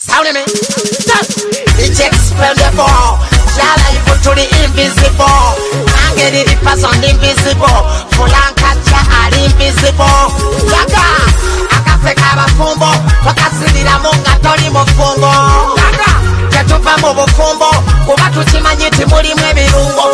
Sound me? It's expendable. Jala evil to the invisible. Can't get it pass on the invisible. Full and catch are invisible. Yaga, akafeka abafumbo. Wakasilira munga toli mufumbo. Yaga, tetuva mu bufumbo. Kuba tukimanyi nti mulimu ebirungo.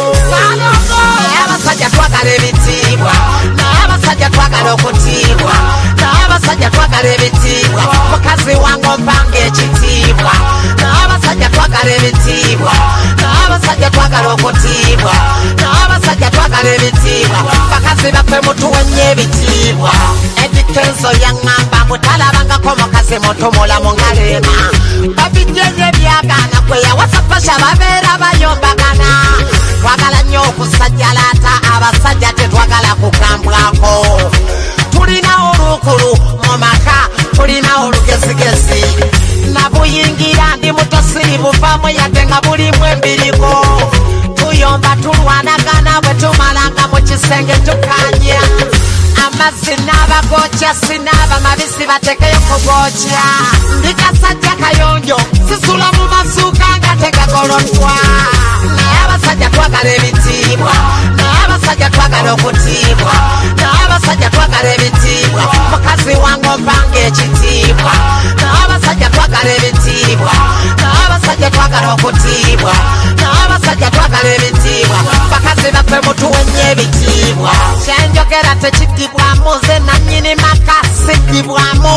Naye abasajja twagala ebitiibwa. Naye abasajja twagala okutiibwa. Naye abasajja twagala ebitiibwa. Mukazi wange ompange ekitiibwa. Naye abasajja twagala ebitiibwa. Naye abasajja twagala okutiibwa. Naye abasajja twagala ebitiibwa. Bakazi baffe mutuwenye ebitiibwa. Edikenzo yaŋŋamba mutalabangako mukazi mutumula mu ngaleema. Babijjenye byagaana kwe yawasa fasha babeera bayombagana. Twagala nnyo okusajjalaata abasajja tetwagala kugambwako. Tulina olukulu mu maka, tulina olugezigezi. Nabuyingira ndi muto siri buvaamu yadde nga bulimu embiriko. Tuyomba tulwanagana bwe tumalanga mu kisenge tukanya. Amazzi n'abagokya sinaaba mabisi batekeyo kugokya. Ndi kasajja kayonjo sisula mu masuuka nga tegagoloddwa. Naye abasajja twagala ebitiibwa. Naye abasajja twagala okutiibwa. Naye abasajja twagala ebitiibwa. Mukazi wange ompange ekitiibwa. Naye abasajja twagala ebitiibwa. Naye abasajja twagala okutiibwa. Naye abasajja twagala ebitiibwa. Bakazi baffe mutuwenye ebitiibwa. Kyenjogera tekiddibwamu nze nannyini maka siddibwamu.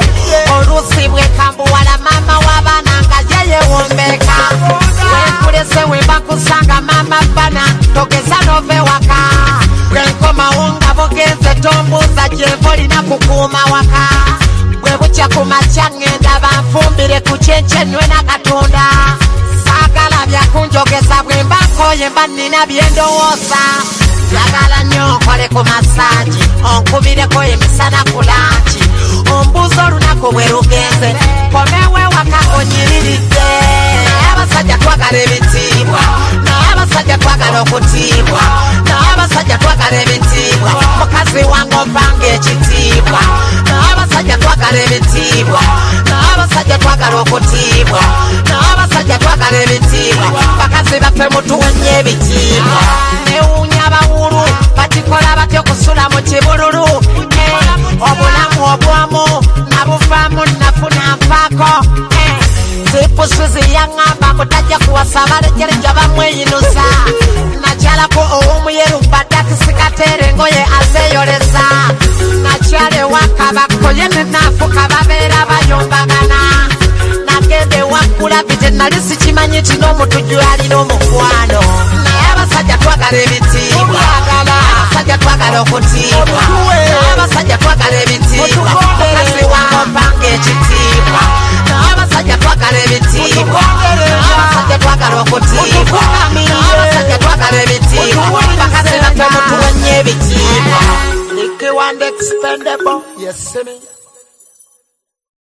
Oluusi bwekambuwala maama w'abaana nga yeyewombeka. Wenkulese webakusanga maama bana togeza nove waka. Bwenkomawo nga bugenze tombuuza gyevo olina kukuuma waka. Bwe bukya ku makya ŋŋenda banfumbire ku kyenkyennywe n'akatunda. Saagala byakunjogeza bwe mba nkooye mba nnina bye ndowooza. Yagala nnyo nkole ku masaaji onkubireko emisana ku lanki. Ombuuza olunaku bwe lugenze komewo ewaka onyiriridde. Naye abasajja twagala ebitiibwa. Naye abasajja twagala okutiibwa. Naye abasajja twagala ebitiibwa. Mukazi wange ompange ekitiibwa. Naye abasajja twagala ebitiibwa. Naye abasajja twagala okutiibwa. Naye abasajja twagala ebitiibwa. Bakazi baffe mutuwenye ebitiibwa. Newuunya abawulu bakikola batya okusula mu kibululu. Obulamu obwamu nabuvaamu nafuna nfaako. Zipusuzi yaŋŋamba mutajja kuwasa abalejjereja bamweyinuza. Nakyalako ow'omuyeru badakisikateere engoye azeeyoleza. Nakyala ewakabako ye ne naafuka babeera bayombagana. Nagenda ewaggula bite nali sikimanyi kino omutujju alina omukwano. Naye abasajja twagala ebitiibwa. Abasajja twagala okutiibwa. Naye abasajja twagala ebitiibwa. Mukazi wange ompange ekitiibwa. Naye abasajja twagala ebitiibwa. Naye abasajja twagala okutiibwa. Naye abasajja twagala ebitiibwa. Bakazi baffe mutuwenye ebitiibwa. Licky one expendable. Yes, see me.